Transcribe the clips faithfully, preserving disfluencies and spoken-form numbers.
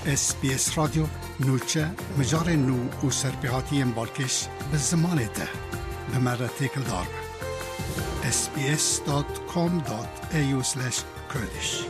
اس بي اس راديو نوچه مجار نو و سرپیهاتی مبالکش به زمان ده بمرة تیکل دار اس بی اس دات کام دات ای یو سلش کوردیش.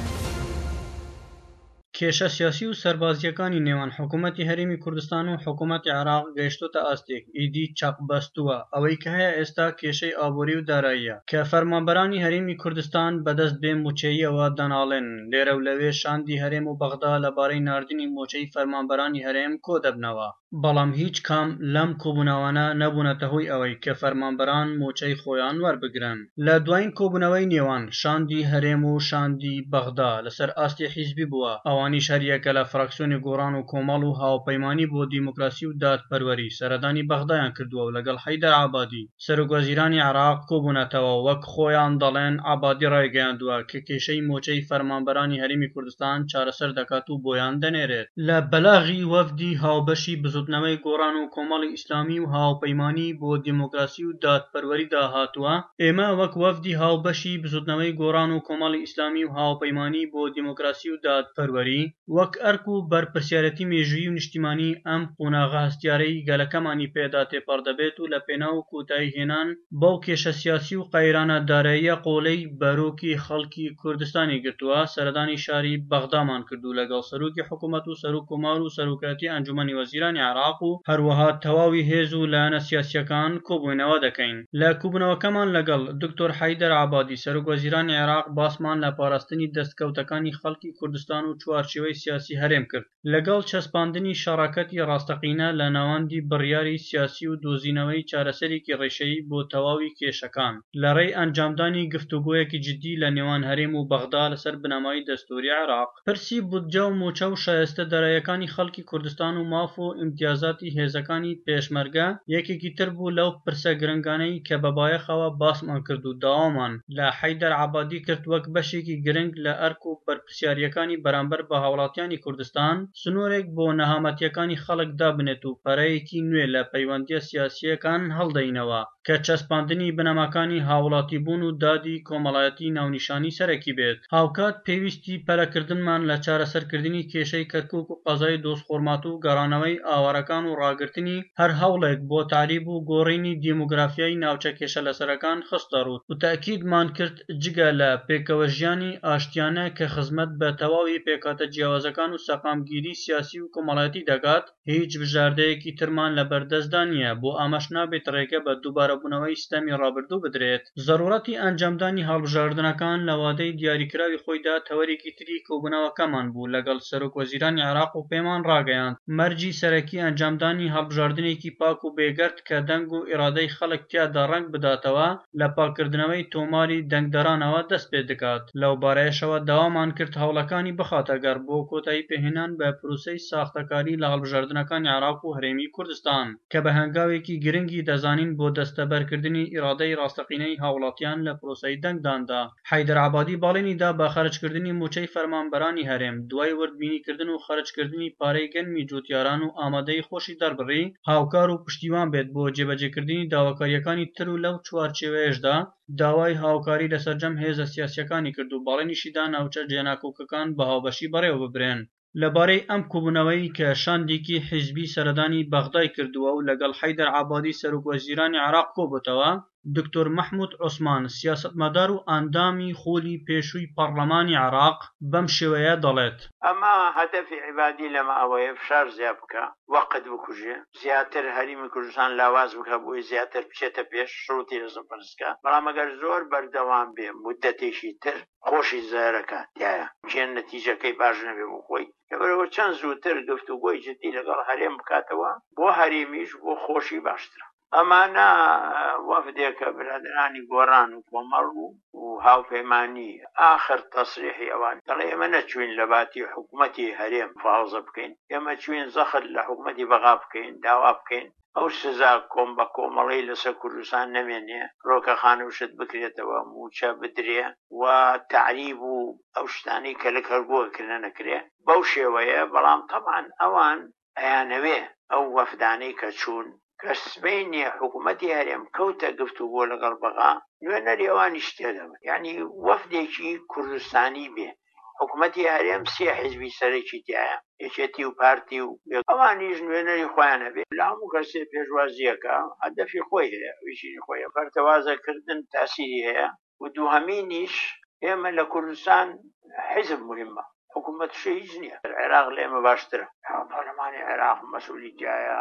کێشە سیاسی و سەربازیەکانی نێوان حکوومەتی هەرێمی کوردستان و حکوومەتی عێراق گەیشتۆتە ئاستێک ئیدی چاقبەستووە. ئەوەی کە هەیە ئێستا کێشەی ئابووری و داراییە کە فەرمانبەرانی هەرێمی کوردستان بەدەست بێ موچەییەوە دەناڵێن. لێرە و لەوێ شاندی هەرێم و بەغدا لەبارەی ناردنی موچەی فەرمانبەرانی هەرێم کۆ دەبنەوە، بەڵام هیچ کام لەم کۆبوونەوانە نەبوونەتە هۆی ئەوەی کە فەرمانبەران موچەی خۆیان وەربگرن. لە دوایین کۆبوونەوەی نێوان شاندی هەرێم و شاندی بەغدا لەسەر ئاستی حیزبی بووە. ئەوانیش هەریەکە لە فراکسیۆنی گۆڕان و کۆمەڵ و هاوپەیمانی بۆ دیموکراسی و دادپەروەری سەردانی بەغدایان کردووە و لەگەڵ حەیدەر عابادی سەرۆکوەزیرانی عێراق کۆبوونەتەوە. وەک خۆیان دەڵێن عابادی ڕایگەیاندووە کە کێشەی موچەی فەرمانبەرانی هەرێمی کوردستان چارەسەر دەکات و بۆیان دەنێرێت. لە بەلاغی وەفدی هاوبەشی بزوتنەوەی گۆڕان و کۆمەڵی ئیسلامی و هاوپەیمانی بۆ دیموکراسی و دادپەروەریدا هاتووە. ئێمە وەک وەفدی هاوبەشی بزوتنەوەی گۆڕان و کۆمەڵی ئیسلامی و هاوپەیمانی بۆ دیموکراسی و دادپەروەری وەک ئەرک و بەرپرسیارەتی مێژووی و نیشتیمانی ئەم قۆناغە هەستیارەی گەلەکەمانی پێدا تێپەڕ دەبێت و لە پێناو کۆتایی هێنان بەو کێشە سیاسی و قەیرانە داراییە قۆڵەی بەرۆکی خەڵکی کوردستانی گرتووە سەردانی شاری بەغدامان کردو لەگەڵ سەرۆکی حکوومەت و سەرۆک کۆمار و سەرۆکایەتی ئەنجومەنی وەزیرانی عێراق و هەروەها تەواوی هێز و لایەنە سیاسیەکان کۆبوونەوە دەکەین. لە کوبوونەوەکەمان لەگەڵ دکتۆر حەیدەر عابادی سەرۆکوەزیرانی عێراق باسمان لە پاراستنی دەستکەوتەکانی خەڵکی کوردستان و چوارچێوەی سیاسی هەرێم کرد لەگەڵ چەسپاندنی شەڕەکەتی ڕاستەقینە لە ناوەندی بڕیاری سیاسی و دۆزینەوەی چارەسەرێکی ڕێشەیی بۆ تەواوی کێشەکان لەڕێی ئەنجامدانی گفتوگۆیەکی جددی لە نێوان هەرێم و بەغدا لەسەر بنەمای دەستووری عێراق. پرسی بودجە و موچە و شایستە داراییەکانی خەڵکی کوردستان و ماف و ئیمتیازاتی هێزەکانی پێشمەرگە یەکێکی تر بوو لەو پرسە گرنگانەی کە بەبایەخەوە باسمان کرد و داوامان لە حەیدەر عابادی کرد وەک بەشێکی گرنگ لە ئەرک و بەرپرسیاریەکانی بەرامبەر بە هاوڵاتیانی کوردستان سنوورێک بۆ نەهامەتیەکانی خەڵک دابنێت و پەرەیەکی نوێ لە پەیوەندیە سیاسیەکان هەڵدەینەوە کە چەسپاندنی بنەماکانی هاوڵاتی بوون و دادی کۆمەڵایەتی ناونیشانی سەرەکی بێت. هاوکات پێویستی پەرەکردنمان لە چارەسەرکردنی کێشەی کەرکووک و قەزای دۆستخۆرمات و گەڕانەوەی ئاوارەکان و ڕاگررتنی هەر هەوڵێک بۆ تعریب و گۆڕینی دیموگرافیای ناوچە کێشە لەسەرەکان خستە ڕوو و تاکیدمان کرد جگە لە پێکەوە ژیانی ئاشتیانە کە خزمەت بە تەواوی پێکاتە جیاوازەکان و سەقامگیری سیاسی و کۆمەڵایەتی دەکات هیچ بژاردەیەکی ترمان لە بەردەستدا نییە بۆ ئەمەش نابێت ڕێگە بە دووبارەبوونەوەی ستەمی ڕابردوو بدرێت. زەڕوڕەتی ئەنجامدانی هەڵبژاردنەکان لە وادەی دیاریکراوی خۆیدا تەوەرێکی تری کۆبوونەوەکەمان بوو لەگەڵ سەرۆکوەزیرانی عێراق و پێمان ڕاگەیاند مەرجی سەرەکی ئەنجامدانی هەڵبژاردنێکی پاک و بێگەرد کە دەنگ و ئیرادەی خەڵک تیادا ڕەنگ بداتەوە لە پاکردنەوەی تۆماری دەنگدەرانەوە دەست پێ دەکات. لەو بارەیەشەوە داوامان کرد هەوڵەکانی بخاتە گەڕ بۆ کۆتایی پێهێنان بە پروسەی ساختەکاری لە هەڵبژاردنەکانی عێراق و هەرێمی کوردستان کە بە هەنگاوێکی گرنگی دەزانین بۆ دەستەبەرکردنی ئیرادەی ڕاستەقینەی هاوڵاتیان لە پرۆسەی دەنگداندا. حەیدەر عابادی باڵێنیدا بە خەرجکردنی موچەی فەرمانبەرانی هەرێم دوای وردبینیکردن و خەرجکردنی پارەی گەنمی جوتیاران و ئامادەی خۆشی دەربڕی هاوکار و پشتیوان بێت بۆ جێبەجێکردنی داواکاریەکانی تر و لەو چوارچێوەیەشدا داوای هاوکاری لەسەرجەم هێزە سیاسیەکانی کرد و باڵێنیشیدا ناوچە جێناکۆکەکان بە هاوبەشی بەڕێوە ببرێن. لەبارەی ئەم کوبوونەوەی کە شاندێکی حیزبی سەردانی بەغدای کردووە و لەگەڵ حەیدەر عابادی سەرۆکوەزیرانی عێراق کۆبووتەوە دکتۆر مەحموود عوسمان سیاسەتمەدار و ئەندامی خۆلی پێشووی پەرلەمانی عێراق بەم شێوەیە دەڵێت ئەمە هەدەفی عیبادی لەمە ئەوەیە فشار زیاد بکە وەقت بکوژێ زیاتر هەرێمی کوردستان لاواز بکە بۆی زیاتر بچێتە پێش شڕوتی ڕزمپەرستکە بەڵام ئەگەر زۆر بەردەوام بێ مودەتێکی تر خۆشی زارەکە تایە چێن نەتیجەکەی باش نەبێ بۆ خۆی لەبەرەوە چەند زووتر گفتوگۆی جددی لەگەڵ هەرێم بکاتەوە بۆ هەرێمیش بۆ خۆشی باشترە. ئەمانە وەفدێکە برادرانی گۆڕان و کۆمەڵ و هاوپەیمانی ئاخر تەسریحی ئەوان دەڵێ ئێمە نەچوین لە باتی حکوومەتی هەرێم فاوزە بکەین ئێمە چوین زەخت لە حکوومەتی بەغا بکەین داوا بکەین ئەو سزا کۆم بە کۆمەڵی لەسەر کوردستان نەمێنێ ڕۆکەخانە وشت بکرێتەوە موچە بدرێ و تعریب و ئەو شتانی کە لە کەرگۆکردە نەکرێ بەو شێوەیە. بەڵام تەمان ئەوان ئەیانەوێ ئەو وەفدانەی کە چوون کەسبینی حکوومەتی هەرێم کەوتە گفتوگۆ لەگەڵ بەغا نوێنەری ئەوانی شتێ دەبن یعنی وەفدێکی کوردستانی بێ حکوومەتی هەرێم سێ حیزبی سەرێکی تایە یەکێتی و پارتی و ئەوانیش نوێنەری خۆیانە بێت لە هەموو کەسێ پێشوازیەکە هەدەفی خۆی هەیە ویژینی خۆیە بەرتەوازەکردن تاسیری هەیە و دووهەمینیش ئێمە لە کوردستان حیزب مهمە حکوومەت هیچ نییە عێراق لە ئێمە باشترە پەرلەمانی عێراق مەسئولیتایە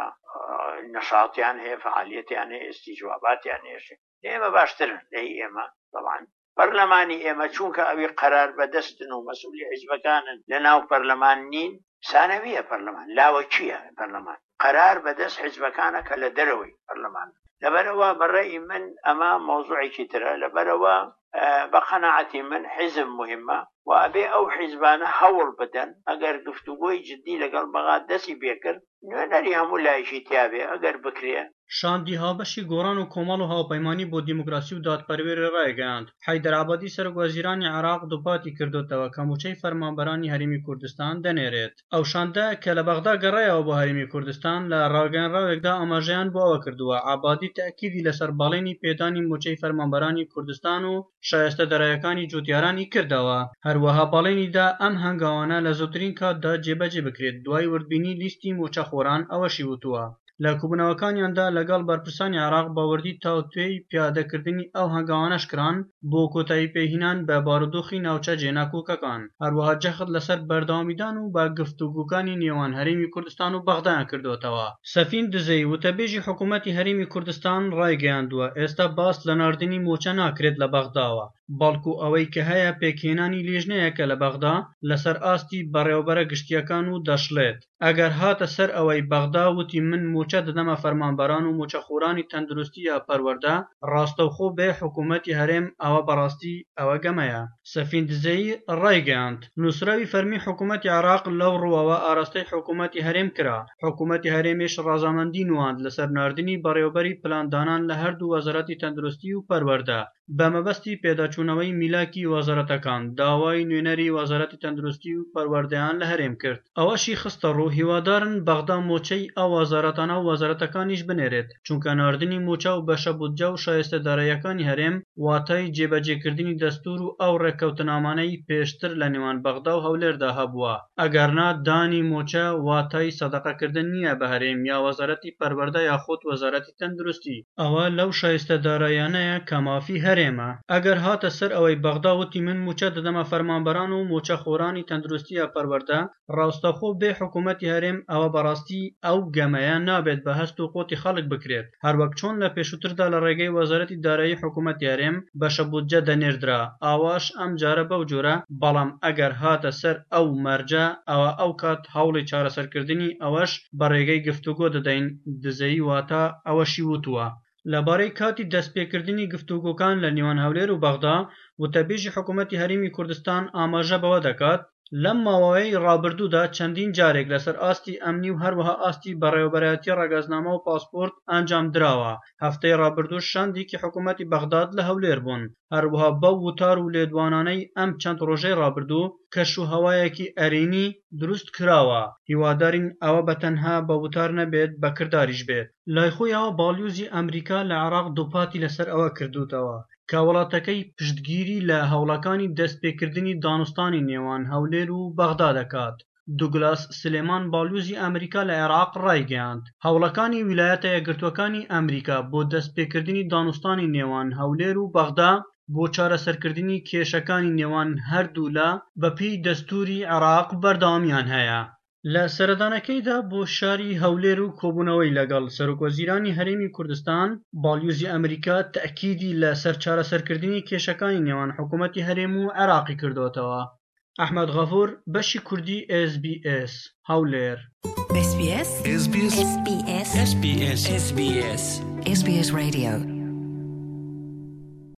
نەشاتیان هەیە فعالیەتیان هەیە ئستیجواباتیان هەیە ئێمە باشترن لەی ئێمە بەڵام پەرلەمانی ئێمە چونکە ئەوی قەرار بەدەستن و مەسئولی حیزبەکانن لە ناو پەرلەمان نین سانەویە پەرلەمان لاوە چییە پەرلەمان قەرار بەدەست حیزبەکانە کە لە دەرەوەی پەرلەمان لەبەرەوە بەڕێی من ئەمە مۆزوعێکی ترە لەبەرەوە بە قەناعەتی من حیزب مهمە و ئەبێ ئەو حیزبانە هەوڵ بدەن ئەگەر گفتوگۆی جدی لەگەڵ بەغا دەستی پێکرد نوێنەری هەموو لایشی تیاابێ ئەگەر بکرێ شاندی هاوبەشی گۆڕان و کۆمەڵ و هاوپەیمانی بۆ دیموکراسی و دادپەروێری ڕایگەیاند حەیدەر عەبادی سەرۆکوەزیرانی عێراق دووپاتی کردوتەوە کە موچەی فەرمانبەرانی هەرێمی کوردستان دەنێرێت ئەو شاندە کە لە بەغدا گەڕایەوە بۆ هەرێمی کوردستان لە ڕاگەیەنراوێکدا ئاماژەیان بۆ ئەوە کردووە عەبادی تاکیدی لەسەر باڵێنی پێدانی موچەی فەرمانبەرانی کوردستان و شایستە دەرایەکانی جوتیارانی کردەوە هەروەها باڵێنیدا ئەم هەنگاوانە لە زووترین کاتدا جێبەجێ بکرێت دوای وردبینی لیستی موچەخۆران ئەوەشی وتووە لە کوبنەوەکانیاندا لەگەڵ بەرپرسانی عێراق باوەردی تاوتوێی پیادەکردنی ئەو هەنگاوانەش کران بۆ کۆتایی پێهینان بە بارودۆخی ناوچە جێناکۆکەکان هەروەها جەخت لەسەر بەردەوامیدان و بە گفتوگوکانی نێوان هەرێمی کوردستان و بەغدایان کردوتەوە سەفین دزەی وتەبێژی حکوومەتی هەرێمی کوردستان ڕایگەیاندووە ئێستا باس لە ناردنی موچە ناکرێت لە بەغداوە بەڵکو ئەوەی کە هەیە پێکهێنانی لێژنەیەکە لە بەغدا لەسەر ئاستی بەڕێوەبەرە گشتیەکان و دەشڵێت ئەگەر هاتە سەر ئەوەی بەغدا وتی من موچە دەدەمە فەرمانبەران و موچەخۆرانی تەندروستی یا پەروەردە ڕاستەوخۆ بێ حکوومەتی هەرێم ئەوە بەڕاستی ئەوە گەمەیە سەفین دزەی ڕایگەیاند نووسراوی فەرمی حکوومەتی عێراق لەو ڕووەوە ئاراستەی حکوومەتی هەرێم کرا حکوومەتی هەرێمیش ڕازامەندی نواند لەسەر ناردنی بەڕێوەبەری پلاندانان لە هەردوو وەزارەتی تەندروستی و پەروەردە بە مەبەستی پێداچوونەوەی میلاکی وەزارەتەکان داوای نوێنەری وەزارەتی تەندروستی و پەروەردەیان لە هەرێم کرد ئەوەشی خستە ڕوو هیوادارن بەغدا موچەی ئەو وەزارەتانە و وەزارەتەکانیش بنێرێت چونکە ناردنی موچە و بەشە بودجە و شایستە داراییەکانی هەرێم واتای جێبەجێکردنی دەستور و ئەو ڕێکەوتنامانەی پێشتر لە نێوان بەغدا و هەولێردا هەبووە ئەگەرنا دانی موچە واتای سەدەقەکردن نییە بە هەرێم یا وەزارەتی پەروەردە یاخود وەزارەتی تەندروستی ئەوە لەو شایستە داراییانەیە کە مافی هەرێمە ئەگەر هاتە سەر ئەوەی بەغدا وتی من موچە دەدەمە فەرمانبەران و موچە خۆرانی تەندروستی یا پەروەردە ڕاستەخۆ بێ حکوومەتی هەرێم ئەوە بەڕاستی ئەو گەمەیە نابێت بە هەست و قوتی خەڵک بکرێت هەروەک چۆن لە پێشووتردا لە ڕێگەی وەزارەتی دارایی حکوومەتی هەرێم بەشە بودجە دەنێردرا ئاواش ئەم جارە بەو جۆرە بەڵام ئەگەر هاتە سەر ئەو مەرجە ئەوە ئەو کات هەوڵی چارەسەرکردنی ئەوەش بە ڕێگەی گفتوگۆ دەدەین دزەی واتە ئەوەشی وتووە لەبارەی کاتی دەستپێکردنی گفتوگۆکان لە نێوان هەولێر و بەغدا وتەبێژی حکوومەتی هەرێمی کوردستان ئاماژە بەوە دەکات لەم ماوەیەی ڕابردوودا چەندین جارێک لەسەر ئاستی ئەمنی و هەروەها ئاستی بەڕێوەبەرەتی ڕەگەزنامە و پاسپۆرت ئەنجام درراوە هەفتەی ڕابردوو شاندێکی حکوومەتی بەغداد لە هەولێر بوون هەروەها بەو وتار و لێدوانانەی ئەم چەند ڕۆژەی ڕابردوو کەش و هەوایەکی ئەرێنی دروست کراوە هیوادارین ئەوە بەتەنها بە وتار نەبێت بە کرداریش بێت لای خۆیەوە باڵیوزی ئەمریکا لە عێراق دووپاتی لەسەر ئەوە کردوتەوە کە وڵاتەکەی پشتگیری لە هەوڵەکانی دەستپێکردنی دانوستانی نێوان هەولێر و بەغدا دەکات دوگلاس سلێمان باڵیوزی ئەمریکا لە عێراق ڕایگەیاند هەوڵەکانی ویلایەتە یەکگرتووەکانی ئەمریکا بۆ دەستپێکردنی دانوستانی نێوان هەولێر و بەغدا بۆ چارەسەرکردنی کێشەکانی نێوان هەردوو لە بەپێی دەستوری عێراق بەردەوامیان هەیە لە سەردانەکەیدا بۆ شاری هەولێر و کۆبوونەوەی لەگەڵ سەرۆکوەزیرانی هەرێمی کوردستان باڵیوزی ئەمریکا تەئکیدی لە سەر چارەسەرکردنی کێشەکانی نێوان حکوومەتی هەرێم و عێراقی کردوتەوە ئەحمەد غەفوور بەشی کوردی ئێس بی ئێس هەولێر اس بي اس اس بي اس اس بي اس اس بي اس اس بي اس راديو